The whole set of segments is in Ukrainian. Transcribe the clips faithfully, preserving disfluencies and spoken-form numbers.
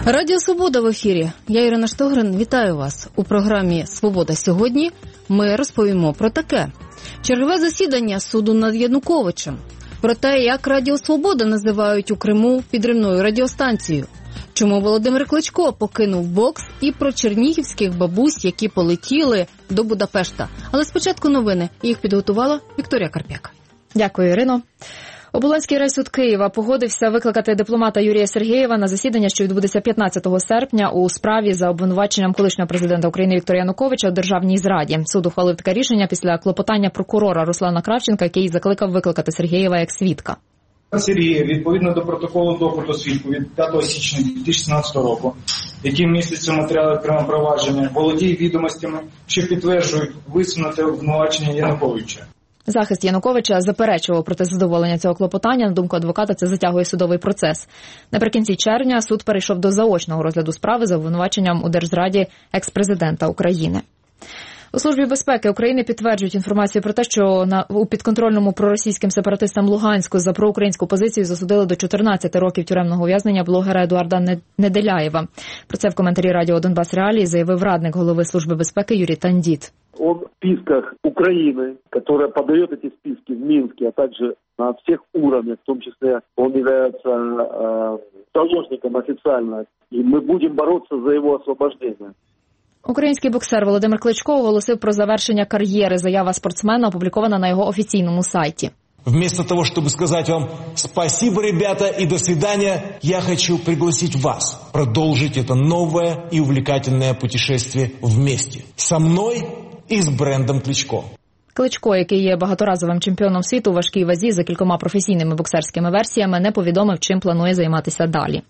Радіо Свобода в ефірі. Я Ірина Штогрин. Вітаю вас. У програмі «Свобода сьогодні» ми розповімо про таке. Чергове засідання суду над Януковичем. Про те, як Радіо Свобода називають у Криму підривною радіостанцією. Чому Володимир Кличко покинув бокс і про чернігівських бабусь, які полетіли до Будапешта. Але спочатку новини. Їх підготувала Вікторія Карп'як. Дякую, Ірино. Оболонський райсуд Києва погодився викликати дипломата Юрія Сергєєва на засідання, що відбудеться п'ятнадцятого серпня у справі за обвинуваченням колишнього президента України Віктора Януковича у державній зраді. Суд ухвалив таке рішення після клопотання прокурора Руслана Кравченка, який закликав викликати Сергєєва як свідка. Сергєєв, відповідно до протоколу допиту свідку від п'ятого січня дві тисячі шістнадцятого року, яким містяться матеріали окремого провадження, володіє відомостями, що підтверджують висунуте обвинувачення Януковича. Захист Януковича заперечував проти задоволення цього клопотання. На думку адвоката, це затягує судовий процес. Наприкінці червня суд перейшов до заочного розгляду справи за обвинуваченням у держзраді екс-президента України. У Службі безпеки України підтверджують інформацію про те, що на, у підконтрольному проросійським сепаратистам Луганську за проукраїнську позицію засудили до чотирнадцяти років тюремного ув'язнення блогера Едуарда Неделяєва. Про це в коментарі радіо «Донбас Реалії» заявив радник голови Служби безпеки Юрій Тандіт. Он в списках Украины, которая подает эти списки в Минске, а также на всех уровнях, в том числе он является э, заложником официально, и мы будем бороться за его освобождение. Український боксер Володимир Кличко оголосив про завершення кар'єри. Заява спортсмена опублікована на його офіційному сайті. Вместо того, чтобы сказать вам «спасибо, ребята, и до свидания», я хочу пригласить вас продолжить это новое и увлекательное путешествие вместе. Со мной і з брендом Кличко. Кличко, який є багаторазовим чемпіоном світу у важкій вазі за кількома професійними боксерськими версіями, не повідомив, чим планує займатися далі.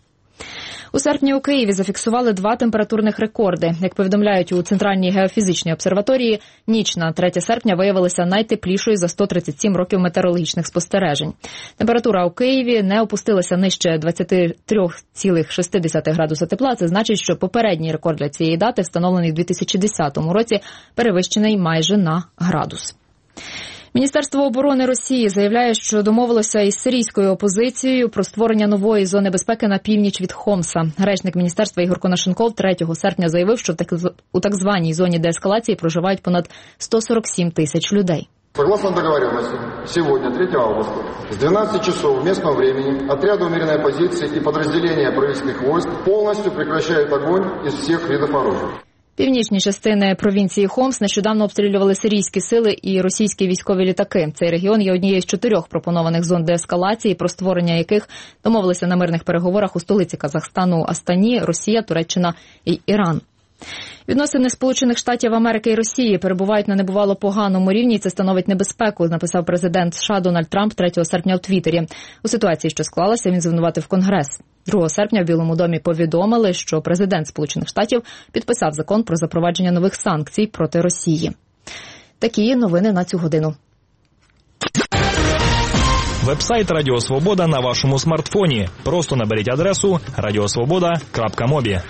У серпні у Києві зафіксували два температурних рекорди. Як повідомляють у Центральній геофізичній обсерваторії, ніч на третє серпня виявилася найтеплішою за сто тридцять сім років метеорологічних спостережень. Температура у Києві не опустилася нижче двадцять три цілих шість десятих градуса тепла. Це значить, що попередній рекорд для цієї дати, встановлений у дві тисячі десятому році, перевищений майже на градус. Міністерство оборони Росії заявляє, що домовилося із сирійською опозицією про створення нової зони безпеки на північ від Хомса. Речник міністерства Ігор Конашенков третього серпня заявив, що у так званій зоні деескалації проживають понад сто сорок сім тисяч людей. Согласно договоренности, сегодня, третьего августа, с двенадцати часов местного времени, отряды умеренной оппозиции и подразделения правительственных войск полностью прекращают огонь из всех видов оружия. Північні частини провінції Хомс нещодавно обстрілювали сирійські сили і російські військові літаки. Цей регіон є однією з чотирьох пропонованих зон деескалації, про створення яких домовилися на мирних переговорах у столиці Казахстану Астані, Росія, Туреччина і Іран. Відносини Сполучених Штатів Америки і Росії перебувають на небувало поганому рівні, і це становить небезпеку, написав президент США Дональд Трамп третього серпня у Твіттері. У ситуації, що склалася, він звинуватив Конгрес. другого серпня в Білому домі повідомили, що президент Сполучених Штатів підписав закон про запровадження нових санкцій проти Росії. Такі новини на цю годину. Веб-сайт Радіо Свобода на вашому смартфоні. Просто наберіть адресу радіосвобода крапка мобі.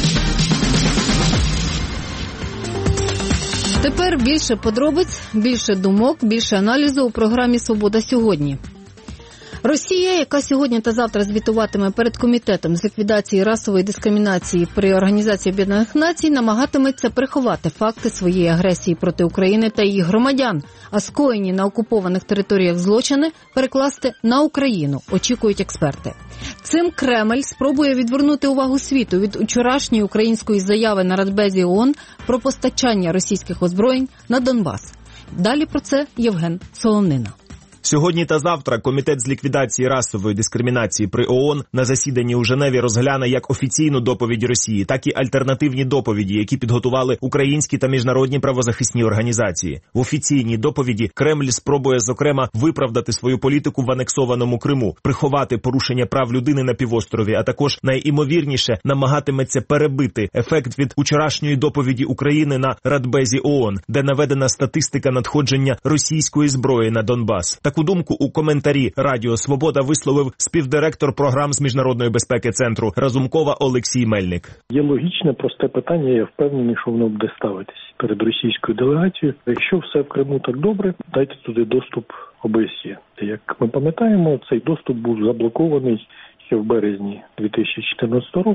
Тепер більше подробиць, більше думок, більше аналізу у програмі «Свобода сьогодні». Росія, яка сьогодні та завтра звітуватиме перед Комітетом з ліквідації расової дискримінації при Організації Об'єднаних Націй, намагатиметься приховати факти своєї агресії проти України та її громадян, а скоєні на окупованих територіях злочини перекласти на Україну, очікують експерти. Цим Кремль спробує відвернути увагу світу від вчорашньої української заяви на Радбезі ООН про постачання російських озброєнь на Донбас. Далі про це Євген Солонина. Сьогодні та завтра Комітет з ліквідації расової дискримінації при ООН на засіданні у Женеві розгляне як офіційну доповідь Росії, так і альтернативні доповіді, які підготували українські та міжнародні правозахисні організації. В офіційній доповіді Кремль спробує, зокрема, виправдати свою політику в анексованому Криму, приховати порушення прав людини на півострові, а також, найімовірніше, намагатиметься перебити ефект від вчорашньої доповіді України на Радбезі ООН, де наведена статистика надходження російської зброї на Донбас. Таку думку у коментарі Радіо Свобода висловив співдиректор програм з міжнародної безпеки Центру Разумкова Олексій Мельник. Є логічне, просте питання, я впевнений, що воно буде ставитись перед російською делегацією. Якщо все в Криму так добре, дайте туди доступ ОБСЄ. Як ми пам'ятаємо, цей доступ був заблокований ще в березні дві тисячі чотирнадцятого року.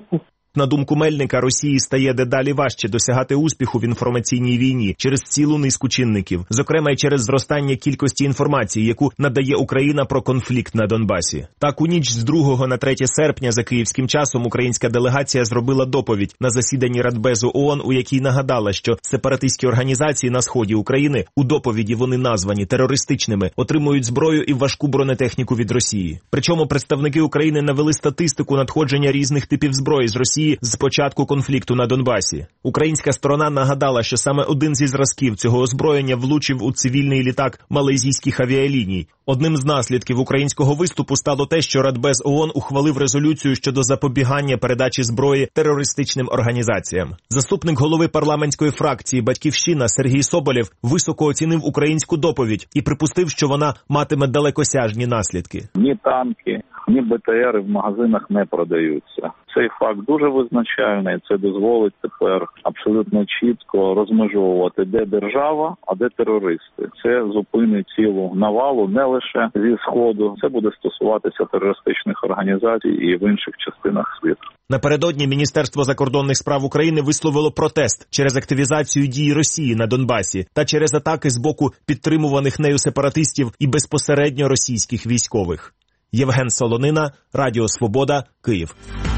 На думку Мельника, Росії стає дедалі важче досягати успіху в інформаційній війні через цілу низку чинників, зокрема й через зростання кількості інформації, яку надає Україна про конфлікт на Донбасі. Так, у ніч з другого на третє серпня за київським часом українська делегація зробила доповідь на засіданні Радбезу ООН, у якій нагадала, що сепаратистські організації на сході України, у доповіді вони названі терористичними, отримують зброю і важку бронетехніку від Росії. Причому представники України навели статистику надходження різних типів зброї з Росії з початку конфлікту на Донбасі. Українська сторона нагадала, що саме один зі зразків цього озброєння влучив у цивільний літак малайзійських авіаліній. Одним з наслідків українського виступу стало те, що Радбез ООН ухвалив резолюцію щодо запобігання передачі зброї терористичним організаціям. Заступник голови парламентської фракції «Батьківщина» Сергій Соболєв високо оцінив українську доповідь і припустив, що вона матиме далекосяжні наслідки. Ні танки, ні Б Т Р в магазинах не продаються. Цей факт дуже визначальний, це дозволить тепер абсолютно чітко розмежовувати, де держава, а де терористи. Це зупинить цілу навалу не лише зі Сходу, це буде стосуватися терористичних організацій і в інших частинах світу. Напередодні Міністерство закордонних справ України висловило протест через активізацію дій Росії на Донбасі та через атаки з боку підтримуваних нею сепаратистів і безпосередньо російських військових. Євген Солонина, Радіо Свобода, Київ.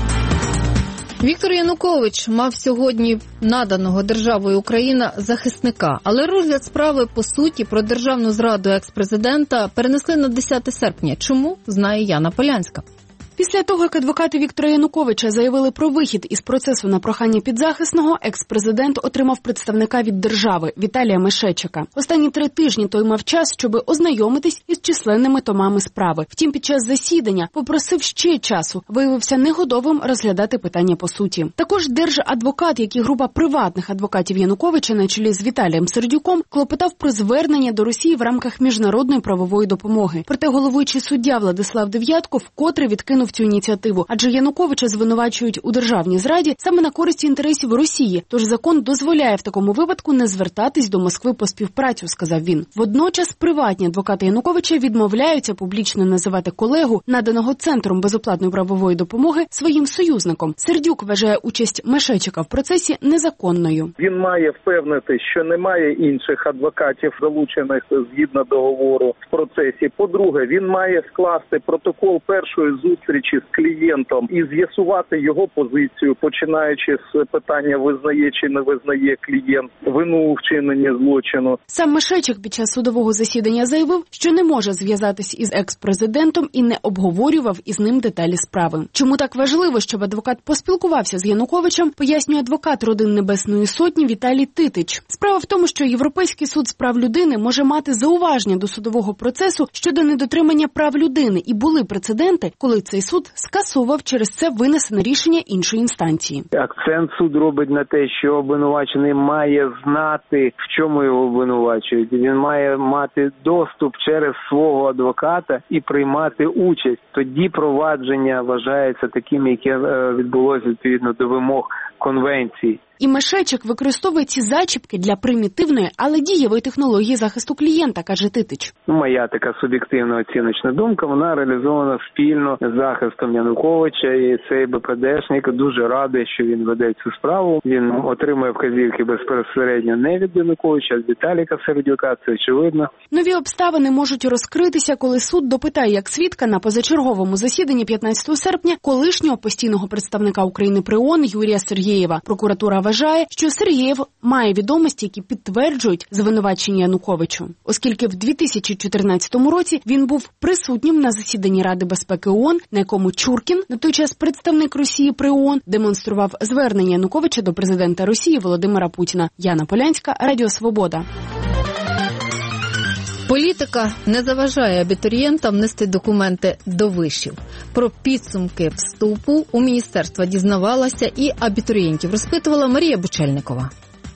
Віктор Янукович мав сьогодні наданого державою Україна захисника, але розгляд справи по суті про державну зраду екс-президента перенесли на десяте серпня. Чому, знає Яна Полянська. Після того, як адвокати Віктора Януковича заявили про вихід із процесу на прохання підзахисного, екс-президент отримав представника від держави Віталія Мишечика. Останні три тижні той мав час, щоб ознайомитись із численними томами справи. Втім, під час засідання попросив ще часу, виявився неготовим розглядати питання по суті. Також держадвокат, як і група приватних адвокатів Януковича на чолі з Віталієм Сердюком, клопотав про звернення до Росії в рамках міжнародної правової допомоги. Проте головуючий суддя Владислав Дев'ятко вкотре відкинув цю ініціативу, адже Януковича звинувачують у державній зраді саме на користь інтересів Росії, тож закон дозволяє в такому випадку не звертатись до Москви по співпрацю, сказав він. Водночас приватні адвокати Януковича відмовляються публічно називати колегу, наданого Центром безоплатної правової допомоги, своїм союзником. Сердюк вважає участь Мишечика в процесі незаконною. Він має впевнити, що немає інших адвокатів, залучених згідно договору в процесі. По-друге, він має скласти протокол першої зустрічі з клієнтом і з'ясувати його позицію, починаючи з питання, визнає чи не визнає клієнт вину у вчиненні злочину. Сам Мишечик під час судового засідання заявив, що не може зв'язатись із екс-президентом і не обговорював із ним деталі справи. Чому так важливо, щоб адвокат поспілкувався з Януковичем, пояснює адвокат родин Небесної Сотні Віталій Титич. Справа в тому, що Європейський суд з прав людини може мати зауваження до судового процесу щодо недотримання прав людини, і були прецеденти, коли цей суд скасував через це винесене рішення іншої інстанції. Акцент суд робить на те, що обвинувачений має знати, в чому його обвинувачують. Він має мати доступ через свого адвоката і приймати участь. Тоді провадження вважається таким, яке відбулося відповідно до вимог конвенції. І Мишечик використовує ці зачіпки для примітивної, але дієвої технології захисту клієнта, каже Титич. Моя така суб'єктивна оціночна думка, вона реалізована спільно з захистом Януковича, і цей Б П Д шник дуже радий, що він веде цю справу. Він отримує вказівки безпосередньо не від Януковича, а від Віталіка Сердюка, це очевидно. Нові обставини можуть розкритися, коли суд допитає як свідка на позачерговому засіданні п'ятнадцятого серпня колишнього постійного представника України при ООН Юрія Сергєєва. Прокуратура вважає, що Сергєєв має відомості, які підтверджують звинувачення Януковичу. Оскільки в дві тисячі чотирнадцятому році він був присутнім на засіданні Ради безпеки ООН, на якому Чуркін, на той час представник Росії при ООН, демонстрував звернення Януковича до президента Росії Володимира Путіна. Яна Полянська, Радіо Свобода. Політика не заважає абітурієнтам нести документи до вишів. Про підсумки вступу у міністерство дізнавалася і абітурієнтів розпитувала Марія Бучельникова.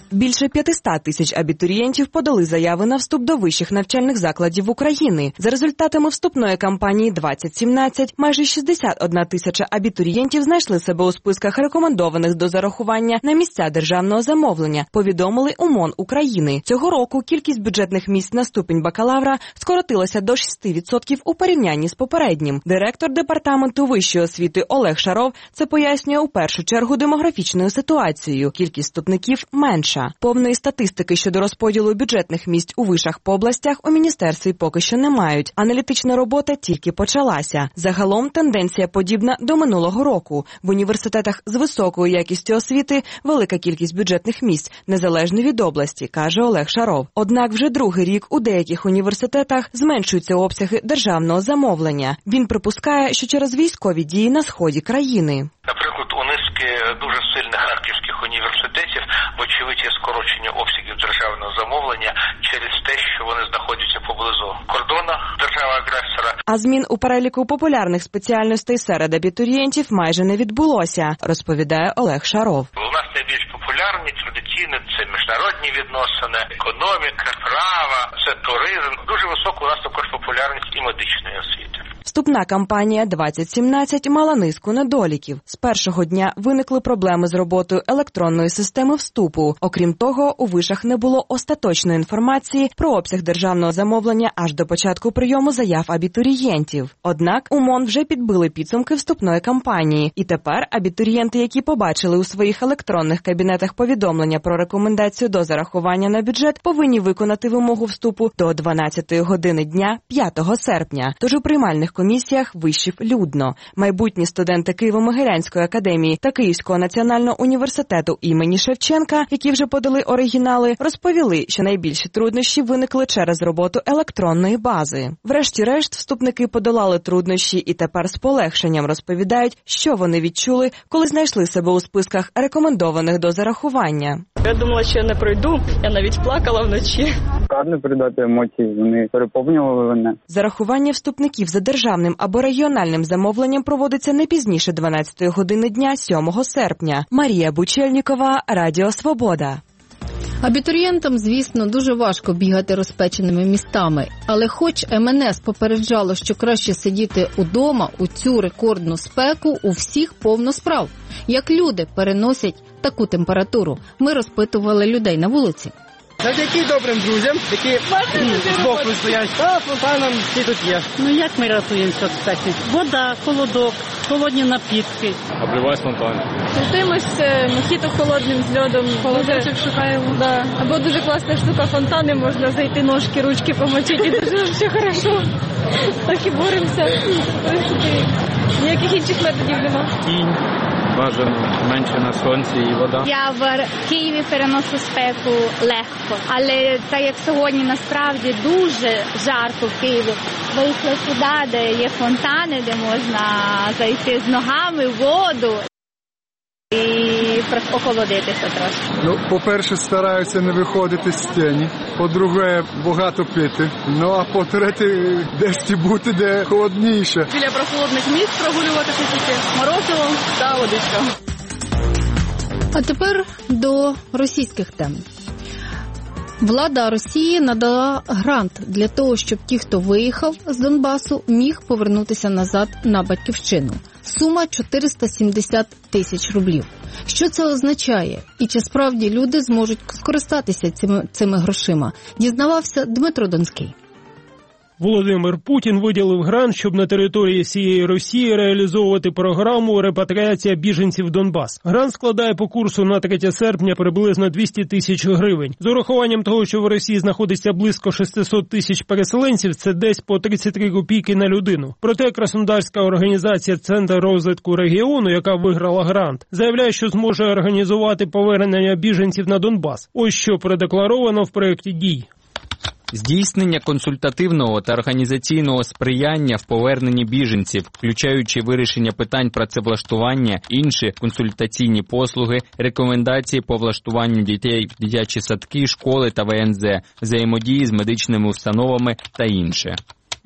Більше п'ятсот тисяч абітурієнтів подали заяви на вступ до вищих навчальних закладів України. За результатами вступної кампанії двадцять сімнадцять майже шістдесят одна тисяча абітурієнтів знайшли себе у списках рекомендованих до зарахування на місця державного замовлення, повідомили у МОН України. Цього року кількість бюджетних місць на ступінь бакалавра скоротилася до шість відсотків у порівнянні з попереднім. Директор департаменту вищої освіти Олег Шаров це пояснює у першу чергу демографічною ситуацією. Кількість вступників менша. Повної статистики щодо розподілу бюджетних місць у вишах по областях у міністерстві поки що не мають. Аналітична робота тільки почалася. Загалом тенденція подібна до минулого року. В університетах з високою якістю освіти велика кількість бюджетних місць, незалежно від області, каже Олег Шаров. Однак вже другий рік у деяких університетах зменшуються обсяги державного замовлення. Він припускає, що через військові дії на сході країни. Наприклад, у низки дуже сильних харківських університетів, вочевидь, є скорочення обсягів державного замовлення через те, що вони знаходяться поблизу кордону держави-агресора. А змін у переліку популярних спеціальностей серед абітурієнтів майже не відбулося, розповідає Олег Шаров. У нас найбільш популярні традиційно це міжнародні відносини, економіка, право, це туризм. Дуже висока у нас також популярність і медичної освіти. Вступна кампанія двадцять сімнадцять мала низку недоліків. З першого дня виникли проблеми з роботою електронної системи вступу. Окрім того, у вишах не було остаточної інформації про обсяг державного замовлення аж до початку прийому заяв абітурієнтів. Однак у МОН вже підбили підсумки вступної кампанії. І тепер абітурієнти, які побачили у своїх електронних кабінетах повідомлення про рекомендацію до зарахування на бюджет, повинні виконати вимогу вступу до дванадцятої години дня п'ятого серпня. Тож у приймальних комісіях вишів людно. Майбутні студенти Києво-Могилянської академії та Київського національного університету імені Шевченка, які вже подали оригінали, розповіли, що найбільші труднощі виникли через роботу електронної бази. Врешті-решт, вступники подолали труднощі і тепер з полегшенням розповідають, що вони відчули, коли знайшли себе у списках рекомендованих до зарахування. Я думала, що я не пройду, я навіть плакала вночі. Складно передати емоції, вони переповнювали мене. Зарахування вступників за державним або регіональним замовленням проводиться не пізніше дванадцятої години дня сьомого серпня. Марія Бучельнікова, Радіо Свобода. Абітурієнтам, звісно, дуже важко бігати розпеченими містами. Але хоч ем ен ес попереджало, що краще сидіти удома у цю рекордну спеку, у всіх повно справ. Як люди переносять таку температуру? Ми розпитували людей на вулиці. Завдяки добрим друзям, які збоку стоять, та фонтаном всі тут є. Ну як ми рятуємося від спеки? Вода, холодок, холодні напітки. Обливаюсь фонтаном. Готуємось мохіто холодним з льодом. Холодочок шукаємо. Да. Або дуже класна штука фонтани, можна зайти ножки, ручки помочити, і дуже все хорошо. Так і боремося. В принципі, ніяких інших методів нема. Тінь. Бажано менше на сонці і вода. Я в Києві переношу спеку легко, але так як сьогодні насправді дуже жарко в Києві, вийшла сюди, де є фонтани, де можна зайти з ногами в воду і охолодитися трошки. Ну, по-перше, стараюся не виходити з тіні, по-друге, багато пити, ну а по-третє, десь бути, де холодніше. Біля прохолодних місць прогулюватися тільки морозиво та водичка. А тепер до російських тем. Влада Росії надала грант для того, щоб ті, хто виїхав з Донбасу, міг повернутися назад на батьківщину. Сума чотириста сімдесят тисяч рублів. Що це означає? І чи справді люди зможуть скористатися цими, цими грошима? Дізнавався Дмитро Донський. Володимир Путін виділив грант, щоб на території всієї Росії реалізовувати програму «Репатріація біженців в Донбас». Грант складає по курсу на третє серпня приблизно двісті тисяч гривень. З урахуванням того, що в Росії знаходиться близько шістсот тисяч переселенців, це десь по тридцять три копійки на людину. Проте краснодарська організація «Центр розвитку регіону», яка виграла грант, заявляє, що зможе організувати повернення біженців на Донбас. Ось що продекларовано в проєкті дій. Здійснення консультативного та організаційного сприяння в поверненні біженців, включаючи вирішення питань працевлаштування, інші консультаційні послуги, рекомендації по влаштуванню дітей в дитячі садки, школи та ВНЗ, взаємодії з медичними установами та інше.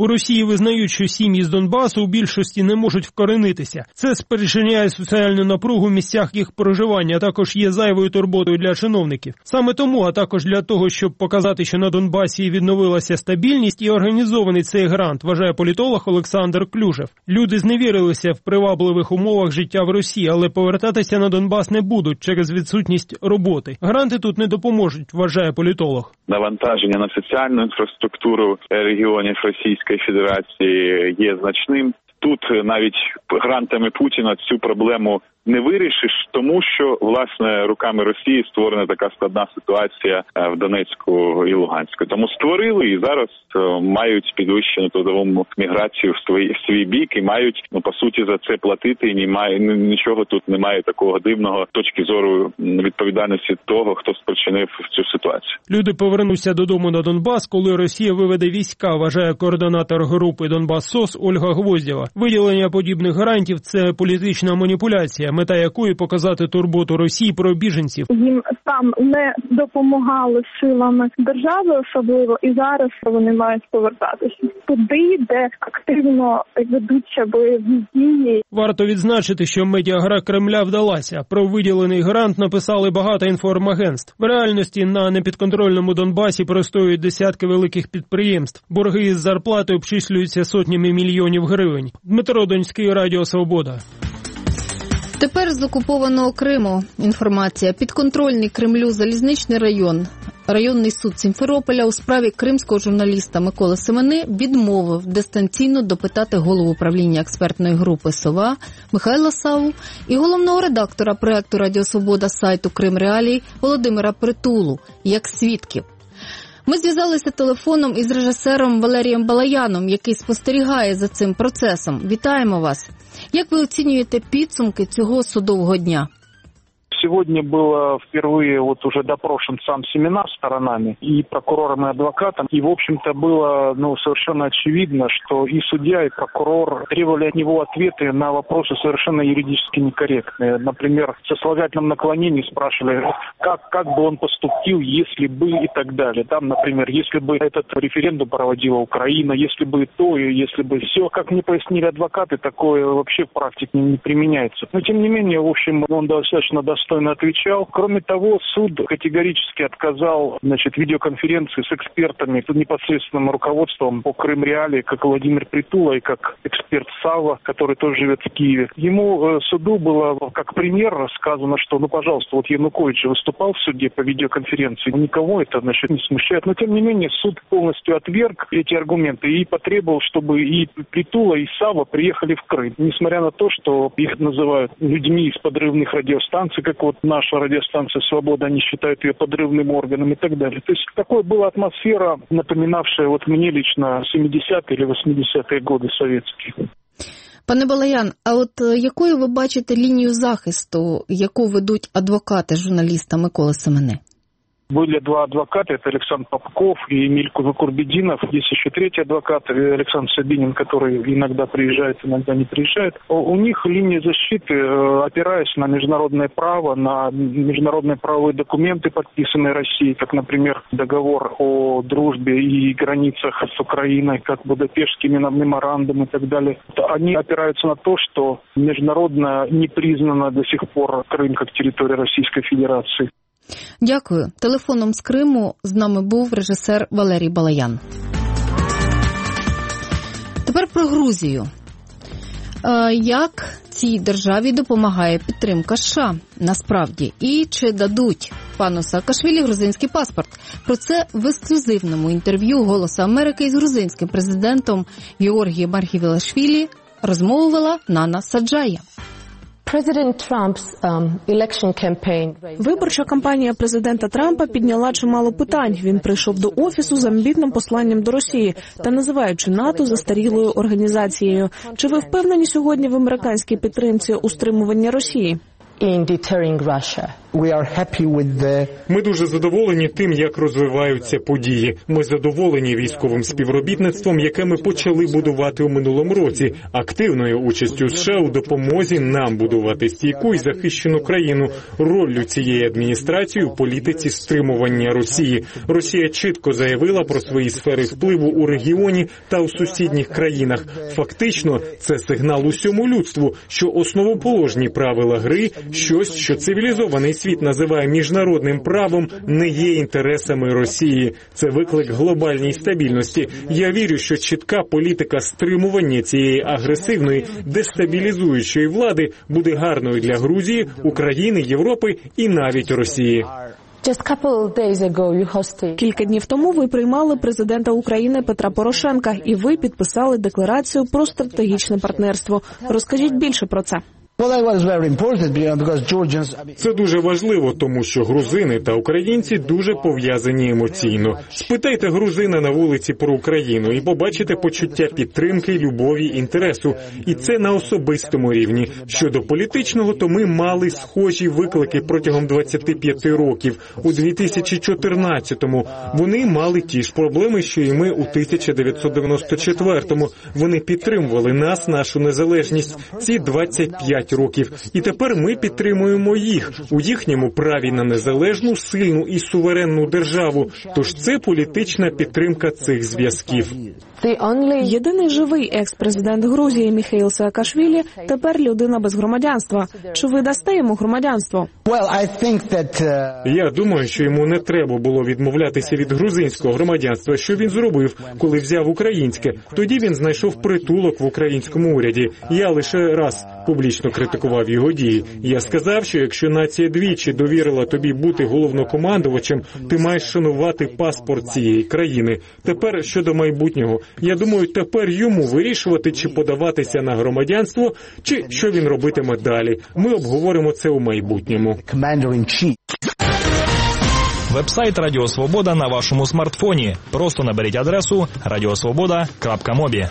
У Росії визнають, що сім'ї з Донбасу у більшості не можуть вкоренитися. Це спричиняє соціальну напругу в місцях їх проживання, а також є зайвою турботою для чиновників. Саме тому, а також для того, щоб показати, що на Донбасі відновилася стабільність і організований цей грант, вважає політолог Олександр Клюжев. Люди зневірилися в привабливих умовах життя в Росії, але повертатися на Донбас не будуть через відсутність роботи. Гранти тут не допоможуть, вважає політолог. Навантаження на соціальну інфраструктуру регіонів Російської Федерації є значним. Тут навіть грантами Путіна цю проблему не вирішиш, тому що, власне, руками Росії створена така складна ситуація в Донецьку і Луганську. Тому створили і зараз мають підвищену трудову міграцію в свій, в свій бік і мають, ну, по суті, за це платити. І немає, нічого тут немає такого дивного точки зору відповідальності того, хто спричинив цю ситуацію. Люди повернуться додому на Донбас, коли Росія виведе війська, вважає координатор групи Донбас-СОС Ольга Гвоздєва. Виділення подібних грантів – це політична маніпуляція, мета якої показати турботу Росії про біженців. Їм там не допомагали силами держави особливо, і зараз вони мають повертатися туди, де активно ведуться бойові дії. Варто відзначити, що медіагра Кремля вдалася. Про виділений грант написали багато інформагентств. В реальності на непідконтрольному Донбасі простоюють десятки великих підприємств. Борги із зарплати обчислюються сотнями мільйонів гривень. Дмитро Донський, Радіо Свобода. Тепер з окупованого Криму інформація. Підконтрольний Кремлю залізничний район, районний суд Сімферополя у справі кримського журналіста Миколи Семени відмовив дистанційно допитати голову управління експертної групи «Сова» Михайла Саву і головного редактора проекту «Радіо Свобода» сайту «Крим Реалії» Володимира Притулу як свідків. Ми зв'язалися телефоном із режисером Валерієм Балаяном, який спостерігає за цим процесом. Вітаємо вас. Як ви оцінюєте підсумки цього судового дня? Сегодня было впервые вот уже допрошен сам Семена сторонами, и прокурором, и адвокатом. И, в общем-то, было ну, совершенно очевидно, что и судья, и прокурор требовали от него ответы на вопросы совершенно юридически некорректные. Например, в сослагательном наклонении спрашивали, как, как бы он поступил, если бы и так далее. Там, например, если бы этот референдум проводила Украина, если бы то, и если бы все. Как мне пояснили адвокаты, такое вообще в практике не применяется. Но, тем не менее, в общем, он достаточно достойно отвечал. Кроме того, суд категорически отказал, значит, видеоконференции с экспертами, с непосредственным руководством по Крым Реалии, как Владимир Притула и как эксперт Сава, который тоже живет в Киеве. Ему, э, суду, было как пример сказано, что, ну, пожалуйста, вот Янукович выступал в суде по видеоконференции, никого это, значит, не смущает. Но, тем не менее, суд полностью отверг эти аргументы и потребовал, чтобы и Притула, и Сава приехали в Крым. Несмотря на то, что их называют людьми из подрывных радиостанций, как вот наша радиостанция «Свобода», они считают ее подрывным органом и так далее. То есть такой была атмосфера, напоминавшая вот мне лично семидесятые или восьмидесятые годы советские. Пане Балаян, а от якою ви бачите лінію захисту, яку ведуть адвокати журналіста Миколи Семени? Были два адвоката, это Александр Попков и Эмиль Курбединов. Есть еще третий адвокат, Александр Сабинин, который иногда приезжает, иногда не приезжает. У них линия защиты, опираясь на международное право, на международные правовые документы, подписанные Россией, как, например, договор о дружбе и границах с Украиной, как Будапештский меморандум и так далее. Они опираются на то, что международно не признана до сих пор Крым как территория Российской Федерации. Дякую. Телефоном з Криму з нами був режисер Валерій Балаян. Тепер про Грузію. Як цій державі допомагає підтримка США насправді? І чи дадуть пану Саакашвілі грузинський паспорт? Про це в ексклюзивному інтерв'ю «Голосу Америки» із грузинським президентом Георгієм Маргвелашвілі розмовила Нана Саджая. Виборча кампанія президента Трампа підняла чимало питань. Він прийшов до офісу з амбітним посланням до Росії та називаючи НАТО застарілою організацією. Чи ви впевнені сьогодні в американській підтримці у стримуванні Росії? Ми дуже задоволені тим, як розвиваються події. Ми задоволені військовим співробітництвом, яке ми почали будувати у минулому році, активною участю США у допомозі нам будувати стійку і захищену країну, роллю цієї адміністрації у політиці стримування Росії. Росія чітко заявила про свої сфери впливу у регіоні та у сусідніх країнах. Фактично, це сигнал усьому людству, що основоположні правила гри, щось, що цивілізований світ називає міжнародним правом, не є інтересами Росії. Це виклик глобальній стабільності. Я вірю, що чітка політика стримування цієї агресивної, дестабілізуючої влади буде гарною для Грузії, України, Європи і навіть Росії. Кілька днів тому ви приймали президента України Петра Порошенка, і ви підписали декларацію про стратегічне партнерство. Розкажіть більше про це. Це дуже важливо, тому що грузини та українці дуже пов'язані емоційно. Спитайте грузина на вулиці про Україну і побачите почуття підтримки, любові, інтересу. І це на особистому рівні. Щодо політичного, то ми мали схожі виклики протягом двадцяти п'яти років. У дві тисячі чотирнадцятому вони мали ті ж проблеми, що і ми у тисяча дев'ятсот дев'яносто четвертому. Вони підтримували нас, нашу незалежність, ці двадцять п'ять років. І тепер ми підтримуємо їх у їхньому праві на незалежну, сильну і суверенну державу. Тож це політична підтримка цих зв'язків. Єдиний живий екс-президент Грузії Міхеїл Саакашвілі тепер людина без громадянства. Чи ви дасте йому громадянство? Я думаю, що йому не треба було відмовлятися від грузинського громадянства. Що він зробив, коли взяв українське? Тоді він знайшов притулок в українському уряді. Я лише раз публічно критикував його дії. Я сказав, що якщо нація двічі довірила тобі бути головнокомандувачем, ти маєш шанувати паспорт цієї країни. Тепер щодо майбутнього. Я думаю, тепер йому вирішувати, чи подаватися на громадянство, чи що він робитиме далі. Ми обговоримо це у майбутньому. Вебсайт Радіо Свобода на вашому смартфоні. Просто наберіть адресу радіосвобода крапка мобі.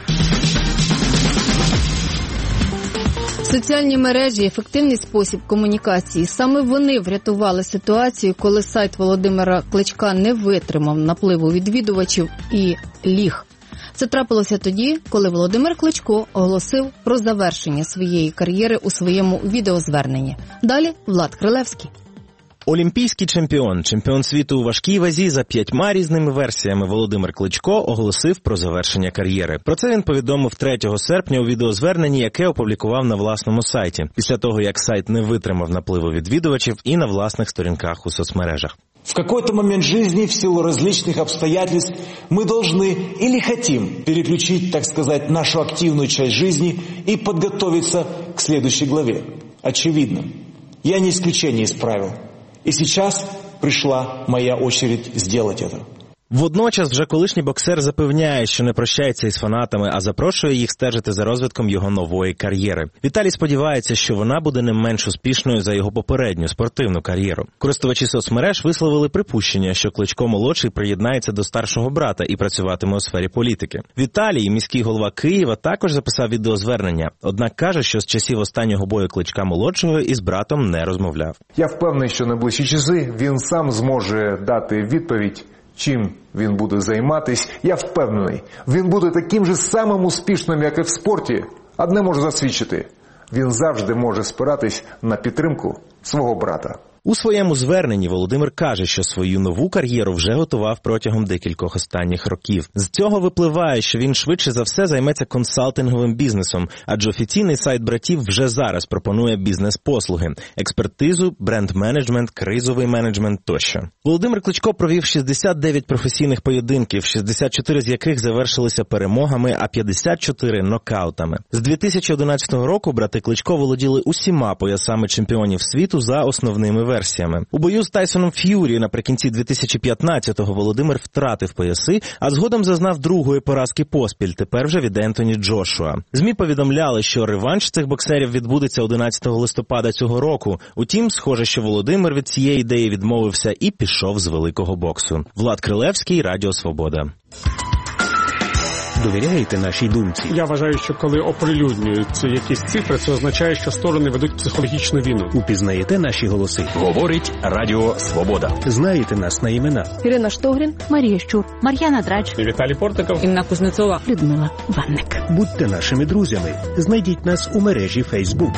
Соціальні мережі – ефективний спосіб комунікації. Саме вони врятували ситуацію, коли сайт Володимира Кличка не витримав напливу відвідувачів і ліг. Це трапилося тоді, коли Володимир Кличко оголосив про завершення своєї кар'єри у своєму відеозверненні. Далі Влад Крилевський. Олімпійський чемпіон, чемпіон світу у важкій вазі за п'ятьма різними версіями Володимир Кличко оголосив про завершення кар'єри. Про це він повідомив третього серпня у відеозверненні, яке опублікував на власному сайті, після того, як сайт не витримав напливу відвідувачів і на власних сторінках у соцмережах. В какой-то момент жизни, в силу различных обстоятельств, мы должны или хотим переключить, так сказать, нашу активную часть жизни и подготовиться к следующей главе. Очевидно, я не исключение из правил. И сейчас пришла моя очередь сделать это. Водночас вже колишній боксер запевняє, що не прощається із фанатами, а запрошує їх стежити за розвитком його нової кар'єри. Віталій сподівається, що вона буде не менш успішною за його попередню спортивну кар'єру. Користувачі соцмереж висловили припущення, що Кличко-молодший приєднається до старшого брата і працюватиме у сфері політики. Віталій, міський голова Києва, також записав відеозвернення, однак каже, що з часів останнього бою Кличка-молодшого із братом не розмовляв. Я впевнений, що найближчі часи він сам зможе дати відповідь, чим він буде займатись. Я впевнений, він буде таким же самим успішним, як і в спорті. Одне можу засвідчити, він завжди може спиратись на підтримку свого брата. У своєму зверненні Володимир каже, що свою нову кар'єру вже готував протягом декількох останніх років. З цього випливає, що він швидше за все займеться консалтинговим бізнесом, адже офіційний сайт братів вже зараз пропонує бізнес-послуги – експертизу, бренд-менеджмент, кризовий менеджмент тощо. Володимир Кличко провів шістдесят дев'ять професійних поєдинків, шістдесят чотири з яких завершилися перемогами, а п'ятдесят чотири – нокаутами. З дві тисячі одинадцятого року брати Кличко володіли усіма поясами чемпіонів світу за основними версіями. У бою з Тайсоном Ф'юрі наприкінці дві тисячі п'ятнадцятого Володимир втратив пояси, а згодом зазнав другої поразки поспіль, тепер вже від Ентоні Джошуа. ЗМІ повідомляли, що реванш цих боксерів відбудеться одинадцятого листопада цього року. Утім, схоже, що Володимир від цієї ідеї відмовився і пішов з великого боксу. Влад Крилевський, Радіо Свобода. Довіряєте нашій думці? Я вважаю, що коли оприлюднюються якісь цифри, це означає, що сторони ведуть психологічну війну. Упізнаєте наші голоси? Говорить Радіо Свобода. Знаєте нас на імена? Ірина Штогрін, Марія Щур, Мар'яна Драч, Віталій Портников, Інна Кузнецова, Людмила Ванник. Будьте нашими друзями. Знайдіть нас у мережі Facebook.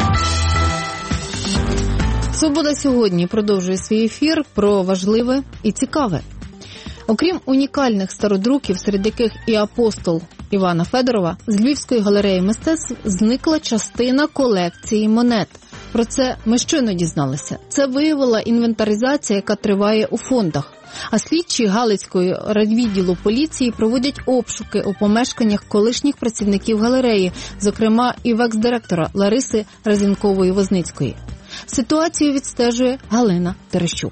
«Свобода сьогодні» продовжує свій ефір про важливе і цікаве. Окрім унікальних стародруків, серед яких і апостол Івана Федорова, з Львівської галереї мистецтв зникла частина колекції монет. Про це ми щойно дізналися. Це виявила інвентаризація, яка триває у фондах. А слідчі Галицької райвідділу поліції проводять обшуки у помешканнях колишніх працівників галереї, зокрема і в екс-директора Лариси Разінкової-Возницької. Ситуацію відстежує Галина Терещук.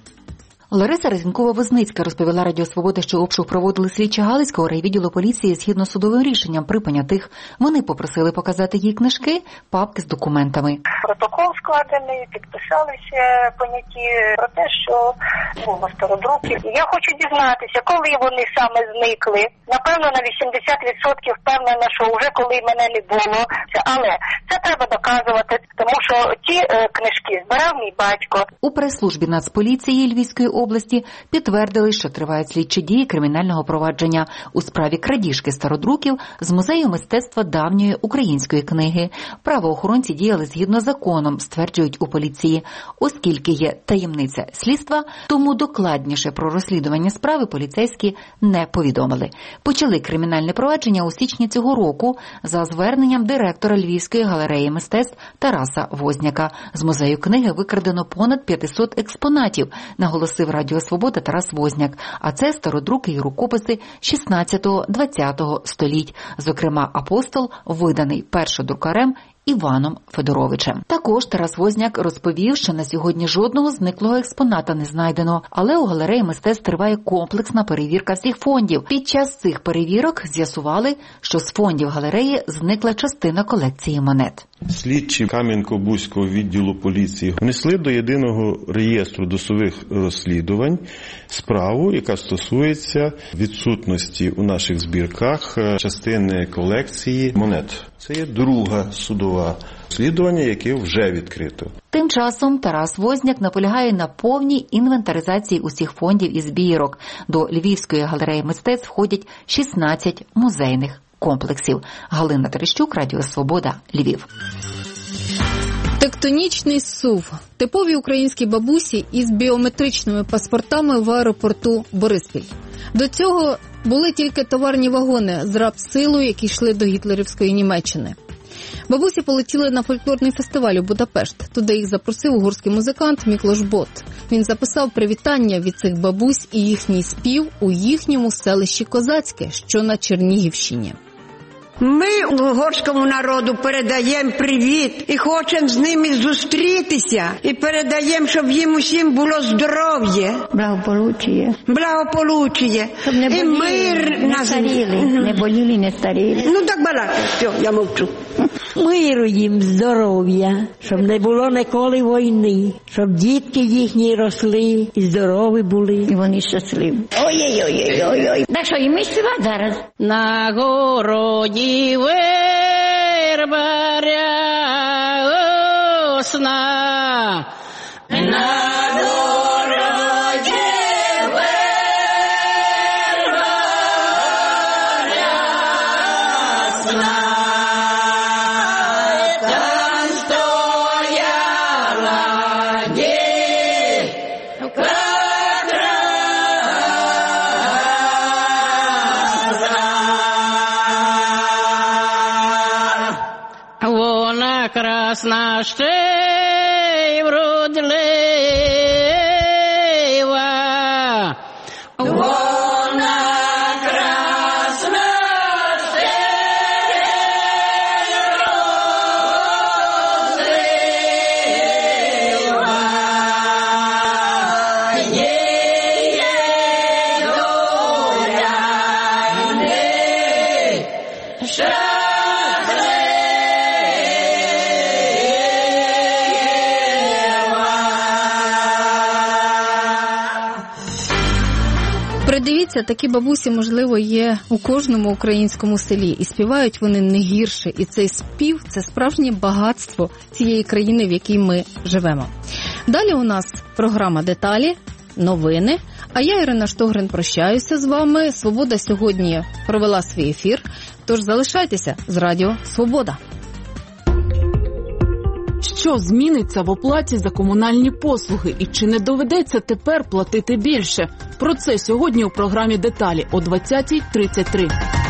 Лариса Разінкова-Возницька розповіла Радіо Свобода, що обшук проводили слідчі Галицького райвідділу поліції згідно з судовим рішенням при понятих. Вони попросили показати їй книжки, папки з документами. Протокол складений, підписалися поняті про те, що було стародруків. Я хочу дізнатися, коли вони саме зникли. Напевно, на вісімдесят відсотків впевнена, що вже коли мене не було. Але це треба доказувати, тому що ті е, книжки збирав мій батько. У прес-службі Нацполіції Львівської області підтвердили, що тривають слідчі дії кримінального провадження у справі крадіжки стародруків з Музею мистецтва давньої української книги. Правоохоронці діяли згідно з законом, стверджують у поліції. Оскільки є таємниця слідства, тому докладніше про розслідування справи поліцейські не повідомили. Почали кримінальне провадження у січні цього року за зверненням директора Львівської галереї мистецтв Тараса Возняка. З музею книги викрадено понад п'ятсот експонатів, наголосив Радіо Свобода Тарас Возняк. А це стародруки і рукописи шістнадцятого-двадцятого століть. Зокрема, апостол виданий першодрукарем Іваном Федоровичем. Також Тарас Возняк розповів, що на сьогодні жодного зниклого експоната не знайдено, але у галереї мистецтв триває комплексна перевірка всіх фондів. Під час цих перевірок з'ясували, що з фондів галереї зникла частина колекції монет. Слідчі Кам'янко-Бузького відділу поліції внесли до єдиного реєстру досудових розслідувань справу, яка стосується відсутності у наших збірках частини колекції монет. Це є друга судова розслідування, яке вже відкрито. Тим часом Тарас Возняк наполягає на повній інвентаризації усіх фондів і збірок. До Львівської галереї мистецтв входять шістнадцять музейних комплексів. Галина Терещук, Радіо Свобода, Львів. Тектонічний зсув. Типові українські бабусі із біометричними паспортами в аеропорту Бориспіль. До цього були тільки товарні вагони з рабсилою, які йшли до гітлерівської Німеччини. Бабусі полетіли на фольклорний фестиваль у Будапешт. Туди їх запросив угорський музикант Міклош Бот. Він записав привітання від цих бабусь і їхній спів у їхньому селищі Козацьке, що на Чернігівщині. Ми угорському народу передаємо привіт і хочемо з ними зустрітися. І передаємо, щоб їм усім було здоров'я. Благополуччя. Благополуччя. Щоб не боліли, і мир не нас... старіли. Не боліли, не старіли. Ну так балакай, все, я мовчу. Миру їм, здоров'я, щоб не було ніколи війни, щоб дітки їхні росли і здорові були. І вони щасливі. Ой-ой-ой-ой-ой. Так що, і ми співати зараз? На городі верба рясна, на красна ще й вродлива, вона красна ще й вродлива, її доля не щаслива. Придивіться, такі бабусі, можливо, є у кожному українському селі. І співають вони не гірше. І цей спів – це справжнє багатство цієї країни, в якій ми живемо. Далі у нас програма «Деталі», новини. А я, Ірина Штогрин, прощаюся з вами. «Свобода» сьогодні провела свій ефір. Тож залишайтеся з Радіо Свобода. Що зміниться в оплаті за комунальні послуги і чи не доведеться тепер платити більше? Про це сьогодні у програмі «Деталі» о двадцятій тридцять три.